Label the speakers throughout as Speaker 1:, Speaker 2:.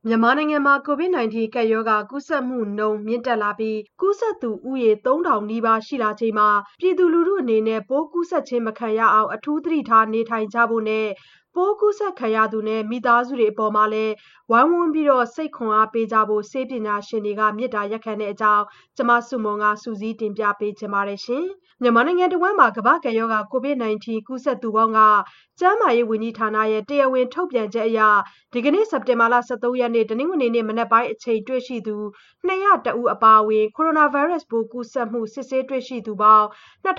Speaker 1: မြန်မာနိုင်ငံမှာ COVID-19 ကပ်ရောဂါကူးစက်မှုနှုန်းမြင့်တက်လာပြီးကူးစက်သူဦးရေ 3,000 နီးပါးရှိလာချိန်မှာပြည်သူလူထုအနေနဲ့ပိုးကူးစက်ခြင်းမခံရအောင်အထူးသတိထားနေထိုင်ကြဖို့နဲ့ပိုးကူးစက်ခံရသူနဲ့မိသားစုတွေအပေါ်မှာလည်းဝိုင်းဝန်းပြီးစိတ်ခွန်အားပေးကြဖို့ဆေးပညာရှင်တွေကမေတ္တာရပ်ခံတဲ့အကြောင်းကျမဆုမွန်ကစုစည်းတင်ပြပေးချင်ပါတယ်ရှင်။မြန်မာနိုင်ငံတဝန်းမှာကမ္ဘာ့ကပ်ရောဂါ COVID-19 ကူးစက်သူပေါင်းကကျန်းမာရေးဝန်ကြီးဌာနရဲ့တရားဝင်ထုတ်ပြန်ချက်အရဒီကနေ့စက်တင်ဘာလ 13 ရက်နေ့တနင်္ဂနွေနေ့မနက်ပိုင်းအချိန်တွေ့ရှိသူ201ဦးအပါအဝင်ကိုရိုနာဗိုင်းရပ်စ်ပိုးကူးစက်မှုစစ်ဆေးတွေ့ရှိသူပေါင်း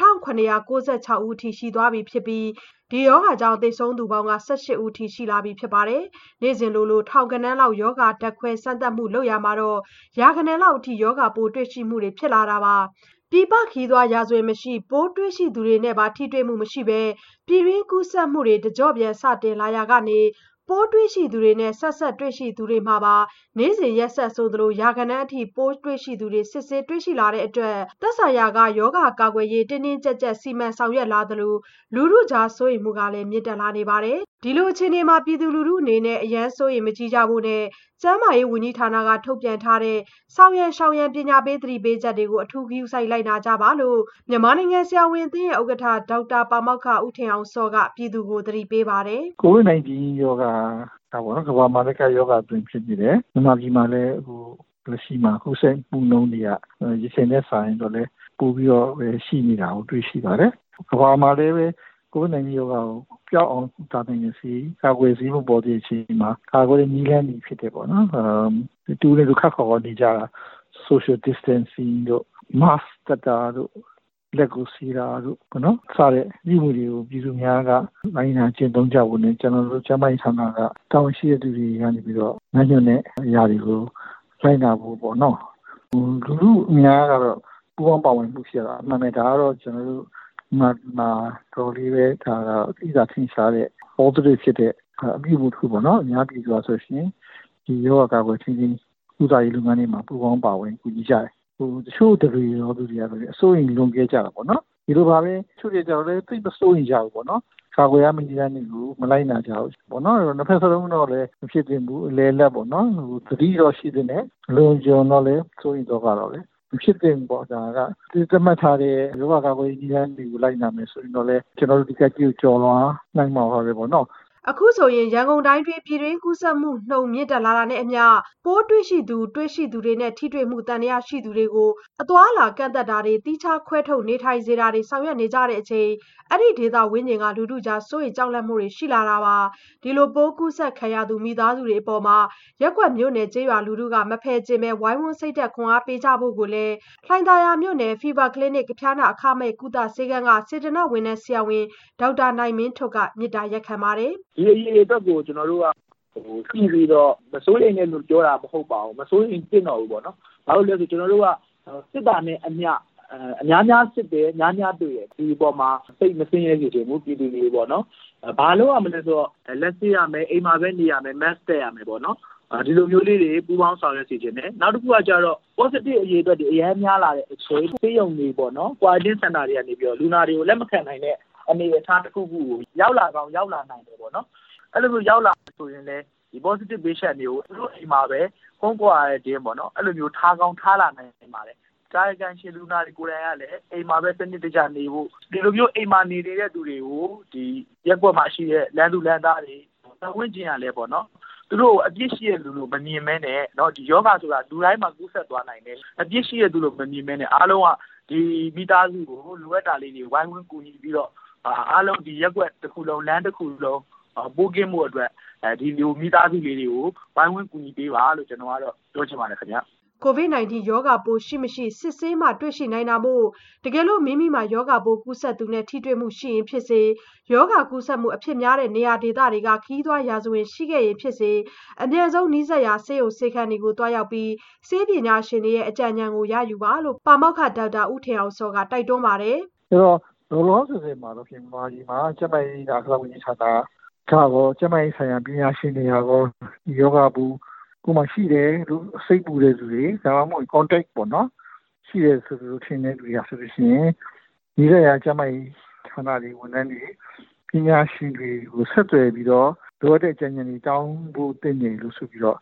Speaker 1: 2,796 ဦးအထိရှိသွားပြီဖြစ်ပြီးဒီရောဂါကြောင့်သေဆုံးသူပေါင်းက18ဦးထိရှိလာပြီဖြစ်ပါတယ်။နေ့စဉ်လိုထောင်ဂဏန်းလောက်ရောဂါဓာတ်ခွဲစမ်းသပ်မှုလုပ်ရမှာတော့ရာဂဏန်းလောက်အထိရောဂါပိုးတွေ့ရှိမှုတွေဖြစ်လာတာပါ။ပြည်ပခရီးသွားရာဇဝင်မရှိပိုးတွေ့ရှိသူတွေနဲ့ပါထိတွေ့မှုမရှိဘဲပြည်တွင်းကူးစက်မှုတွေတကြော့ပြန်စတင်လာရာကနေပိုးတွေ့ရှိသူတွေနဲ့ဆက်တွေ့ရှိသူတွေမှာပါနေ့စဉ်ရက်ဆက်ဆိုသလိုရာဂဏန်းအထိပိုးတွေ့ရှိသူတွေစစ်ဆေးတွေ့ရှိလာတဲ့အတွက်သက်ဆိုင်ရာကရောဂါကာကွယ်ရေးတင်းတင်းကြပ်ကြပ်စီမံဆောင်ရွက်လာသလိုလူထုကြားစိုးရိမ်မှုကလည်းမြင့်တက်လာနေပါတယ်။ဒီလိုအခြေအနေမှာပြည်သူလူထုအနေနဲ့အရန်စိုးရိမ်မကြီးကြဖို့နဲ့ကျန်းမာရေးဝန်ကြီးဌာနကထုတ်ပြန်ထားတဲ့ဆောင်ရန်ရှောင်ရန်ပညာပေးသတိပေးချက်တွေကိုအထူးဂရုစိုက်လိုက်နာကြပါလို့မြန်မာနိုင်ငံဆရာဝန်အသင်းရဲ့ဥက္ကဋ္ဌဒေါက်တာပါမောက္ခဦးထင်အောင်စောကပြည်သူကိုသတိပေးပါတယ်။
Speaker 2: COVID-19 ရောဂါပေါ့နော်ကမ္ဘာမှာလည်းကရောဂါတွင်ဖြစ်နေတယ်မြန်မာပြည်မှာလည်းလက်ရှိမှာကူးစက်မှုနှုန်းတွေကရချိန်နဲ့ဆိုင်တော့လည်းပိုပြီးတော့ရှိနေတာကိုတွေ့ရှိပါတယ်ကမ္ဘာမှာလည်းပဲ COVID-19 ရောဂါကိုကြောက်အောင်တာနိုင်တဲ့စီကာကွယ်ဆေးမပေါ်တဲ့အချိန်မှာကာကွယ်တဲ့နည်းလမ်းတွေဖြစ်တယ်ပေါ့နော်တူနဲ့ခက်ခေါ်နေကြတာ social distancing တို့ mask တပ်တာတို့လက်ကိုစီတာတို့ပေါ့နော်စတဲ့ဤမှုတွေကိုပြည်သူများကနိုင်နာကျင့်သုံးကြဖို့နဲ့ကျွန်တော်တို့ကျန်းမာရေးဌာနကတာဝန်ရှိတဲ့သူတွေကနေပြီးတော့နိုင်ညွှန်တဲ့အရာတွေကိုလိုက်နာဖို့ပေါ့နော်လူလူအများကတော့ပူးပေါင်းပါဝင်မှုရှိတာအမှန်ပဲဒါကတော့ကျွန်တော်တို့မှာတော်လေးပဲဒါကအသိသာထင်ရှားတဲ့ positive ဖြစ်တဲ့အပြုအမူတစ်ခုပေါ့နော်အများပြည်သူဆိုရှင်ဒီရောဂါကာကွယ်ခြင်းဥစားရေးလုပ်ငန်းတွေမှာပူးပေါင်းပါဝင်ကူညီကြတယ်တချို့တွေရောသူတွေကလည်းအစိုးရလွန်ခဲ့ကြတာပေါ့နော်ဒီလိုပါပဲသူတွေကြောင့်လည်းသိမစိုးရင်ကြဘူးပေါ့နော်ကာကွယ်ရမယ့်နည်းလမ်းတွေကိုမလိုက်နိုင်ကြဘူးပေါ့နော်နှစ်ဖက်စလုံးတော့လည်းမဖြစ်သင့်ဘူးအလဲလက်ပေါ့နော်သတိတော့ရှိတဲ့နဲ့လုံခြုံတော့လည်းစိုးရင်တော့ကတော့လေမဖြစ်သင့်ပေါ့ဒါကဒီသတ်မှတ်ထားတဲ့ရောဂါကာကွယ်ရေးနည်းလမ်းတွေကိုလိုက်နာမယ်ဆိုရင်တော့လည်းကျွန်တော်တို့ဒီကကြီးကိုကြော်လွှားနိုင်မှာပါပဲပေါ့နော်
Speaker 1: အခုဆိုရင်ရန်ကုန်တိုင်းတွင်ပြည်တွင်းကူးစက်မှုနှုန်းမြင့်တက်လာတာနဲ့အမျှပိုးတွေ့ရှိသူတွေနဲ့ထိတွေ့မှုတန်ရာရှိသူတွေကိုအသွားအလာကန့်သက်တာတွေတိကျခွဲထုတ်နေထိုင်စေတာတွေဆောင်ရွက်နေကြတဲ့အချိန်အဲ့ဒီဒေသဝင်းကျင်ကလူထုကြားစိုးရိမ်ကြောက်လန့်မှုတွေရှိလာတာပါဒီလိုပိုးကူးစက်ခံရသူမိသားစုတွေအပေါ်မှာရက်ကွက်မြို့နယ်ကျေးရွာလူထုကမဖယ်ကျင်ပဲဝိုင်းဝန်းစိတ်သက်ခွန်အားပေးကြဖို့ကိုလည်းလှိုင်သာယာမြို့နယ် Fever Clinic ဖျားနာအခမဲ့ကုသဆေးခန်းကစေတနာ့ဝန်ထမ်းဆရာဝန်ဒေါက်တာနိုင်မင်းထွဋ်ကမေတ္တာရက်ခံပါတယ်
Speaker 3: ဒီအရေးအတွက်ကိုကျွန်တော်တို့ကပြီးပြီးတော့မစိုးရိမ်နဲ့လို့ပြောတာမဟုတ်ပါဘူးမစိုးရိမ်တင်တော့ဘူးပေါ့နော်ဘာလို့လဲဆိုကျွန်တော်တို့ကစစ်တာနဲ့အများစစ်တယ်များတွေ့တယ်ဒီပေါ်မှာစိတ်မစင်းရဲစေချင်ဘူးပြည်သူတွေပေါ့နော်ဘာလို့ရမလဲဆိုတော့လက်ဆေးရမယ်အိမ်မှာပဲနေရမယ် mask တက်ရမယ်ပေါ့နော်ဒီလိုမျိုးလေးတွေပူပေါင်းဆောင်ရွက်စီခြင်းနဲ့နောက်တစ်ခုကကျတော့ positive အရေးအတွက်ဒီအများများလာတဲ့အချိန်ဆေးရုံတွေပေါ့နော် quarantine center တွေကနေပြီးတော့လူနာတွေကိုလက်မခံနိုင်တဲ့အနေအထားတစ်ခုခုကိုရောက်လာနိုင်တယ်ပေါ့နော်အဲ့လိုမျိုးရောက်လာဆိုရင်လည်းဒီ positive patient တွေကိုသူတို့အိမ်မှာပဲ home quarantine ပေါ့နော်အဲ့လိုမျိုးထားကောင်းထားလာနိုင်ပါတယ်ကာယကံရှင်လူနာတွေကိုယ်တိုင်ကလည်းအိမ်မှာပဲစနစ်တကျနေဖို့ဒီလိုမျိုးအိမ်မှာနေတဲ့သူတွေကိုဒီရက်ကွက်မှာရှိတဲ့လမ်းသူလမ်းသားတွေပတ်ဝန်းကျင်ကလည်းပေါ့နော်သူတို့အပြစ်ရှိတဲ့လူလို့မမြင်မဲနဲ့เนาะဒီယောဂဆိုတာလူတိုင်းမှာကူးစက်သွားနိုင်တယ်အပြစ်ရှိတဲ့သူလို့မမြင်မဲနဲ့အားလုံးကဒီမိသားစုကိုလိုအပ်တာလေးတွေဝိုင်းဝန်းကူညီပြီးတော့အားလုံးဒီရက်ကွက်တစ်ခုလုံးလမ်းတစ်ခုလုံးပိုးကင်းမှုအတွက်ဒီလူမိသားစုလေးတွေကိုဝိုင်းဝန်းကူညီပေးပါလို့ကျွန်တော်ကတော့ပြောချင်ပါတယ်ခင်ဗျာ
Speaker 1: COVID-19 ရောဂါပိုးရှိမရှိစစ်ဆေးမှတွေ့ရှိနိုင်တာမို့တကယ်လို့မိမိမှာရောဂါပိုးကူးစက်သူနဲ့ထိတွေ့မှုရှိရင်ဖြစ်စေရောဂါကူးစက်မှုအဖြစ်များတဲ့နေရာဒေသတွေကခရီးသွားရာဇဝင်ရှိခဲ့ရင်ဖြစ်စေအမြန်ဆုံးနီးစပ်ရာဆေးရုံဆေးခန်းတွေကိုတွားရောက်ပြီးဆေးပညာရှင်တွေရဲ့အကြံဉာဏ်ကိုရယူပါလို့ပါမောက္ခဒေါက်တာဦးထင်အောင်စောကတိုက်တွန်းပါတယ်
Speaker 2: အဲ့တော့လောလောဆယ်မှာတော့ပြင်မာကြီးမှာကျန်းမာရေးဌာနဝန်ကြီးဌာနကတော့ကျန်းမာရေးဆိုင်ရာပညာရှင်တွေရောယောဂဘူးကိုမှရှိတယ်လူစိတ်ပူတဲ့လူတွေဒါမှမဟုတ် contact ပေါ့နော်ရှိတယ်ဆိုလို့ထင်တဲ့လူတွေဆိုလို့ရှိရင်ဒီရကျန်းမာရေးဌာနတွေဝန်ထမ်းတွေပညာရှင်တွေကိုဆက်သွယ်ပြီးတော့လိုအပ်တဲ့ကြံဉာဏ်တွေတောင်းဖို့တင်နေလို့ဆိုပြီးတော့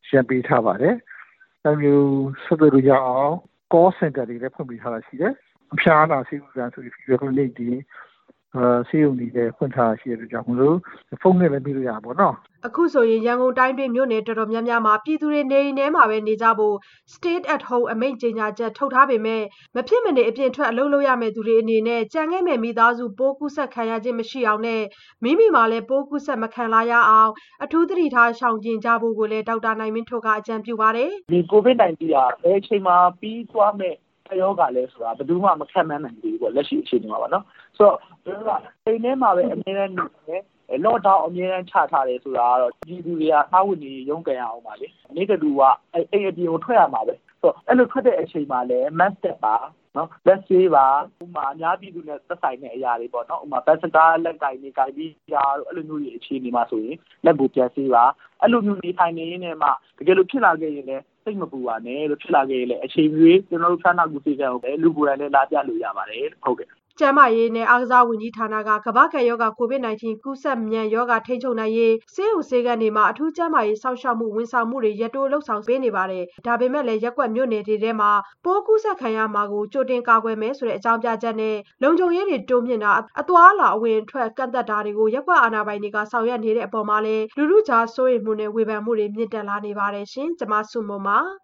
Speaker 2: ရှင်းပေးထားပါတယ်။ဒါမျိုးဆက်သွယ်လို့ရအောင် call center တွေလည်းဖွင့်ပေးထားတာရှိတယ်။အဖျားနာဆေးကုသဆိုပြီး fever clinic တွေဆေးရုံတွေလည်းဖွင့်ထားတာရှိတဲ့အတွက်ကြောင့်မလို့ဖုန်းနဲ့လည်းပြီးလို့ရပါဘောနော်
Speaker 1: ။အခုဆိုရင်ရန်ကုန်တိုင်းတွင်းမြို့နယ်တော်တော်များများမှာပြည်သူတွေနေအိမ်ထဲမှာပဲနေကြဖို့ Stay at Home အမိန့်ကြေညာချက်ထုတ်ထားပေမဲ့မဖြစ်မနေအပြင်ထွက်အလုပ်လုပ်ရမယ့်သူတွေအနေနဲ့ကြံခဲ့မဲ့မိသားစုပိုးကူးစက်ခံရခြင်းမရှိအောင်နဲ့မိမိမှာလည်းပိုးကူးစက်မခံလာရအောင်အထူးသတိထားရှောင်ကျဉ်ကြဖို့ကိုလည်းဒေါက်တာနိုင်မင်းထွဋ်ကအကြံပြုပါတယ်
Speaker 3: ။ဒီ COVID-19 ကဘယ်အချိန်မှာပြီးသွားမဲ့ယောဂလည်းဆိုတာဘယ်သူမှမခန့်မှန်းနိုင်ဘူးပေါ့လက်ရှိအခြေအနေမှာပါနော်ဆိုတော့ကျွန်တော်ကအိမ်ထဲမှာပဲအများနဲ့နေတယ်လော့ဒေါင်းအများနဲ့ချထားတယ်ဆိုတာကတော့ပြည်သူတွေကအားဝင်နေရုန်းကန်ရအောင်ပါလေနေ့တူကအိမ်အပြင်ကိုထွက်ရမှာပဲဆိုတော့အဲ့လိုထွက်တဲ့အချိန်မှာလည်း mask တက်ပါနော်လက်ဆေးပါဥမာအများပြည်သူနဲ့သက်ဆိုင်တဲ့အရာတွေပေါ့နော်ဥမာဘတ်စကားလက်ကင်နေကြိုက်ပြီးရာတို့အဲ့လိုမျိုးကြီးအခြေအနေမှာဆိုရင်လက်ကိုပြန်ဆေးပါအဲ့လိုမျိုးနေထိုင်နေရင်းနဲ့မှတကယ်လို့ဖြစ်လာခဲ့ရင်လည်းစိတ်မပူပါနဲ့လို့ဖြစ်လာခဲ့ရင်လည်းအချိန်ကြီးကျွန်တော်တို့ဖျားနာကုစေကံကိုပဲလူကိုယ်တိုင်လည်းလာပြလို့ရပါတယ်ဟုတ်ကဲ့
Speaker 1: ကျန်းမာရေးနဲ့အားကစားဝန်ကြီးဌာနကကမ္ဘာ့ကပ်ရောဂါ COVID-19 ကူးစက်မြန်ရောဂါထိန်းချုပ်နိုင်ရေးဆေးရုံဆေးခန်းတွေမှာအထူးကျန်းမာရေးစောင့်ရှောက်မှုဝန်ဆောင်မှုတွေရက်တိုးလှုပ်ဆောင်ပေးနေပါတယ်။ဒါပေမဲ့လည်းရပ်ကွက်မြို့နယ်တွေထဲမှာပိုးကူးစက်ခံရမှာကိုကြိုတင်ကာကွယ်မယ်ဆိုတဲ့အကြောင်းပြချက်နဲ့လုံခြုံရေးတွေတိုးမြှင့်တာအသွားအလာအဝင်အထွက်ကန့်သတ်တာတွေကိုရပ်ကွက်အာဏာပိုင်တွေကဆောင်ရွက်နေတဲ့အပေါ်မှာလည်းလူထုကြားစိုးရိမ်မှုနဲ့ဝေဖန်မှုတွေမြင့်တက်လာနေပါတယ်ရှင်။ကျွန်မဆုမွန်ပါ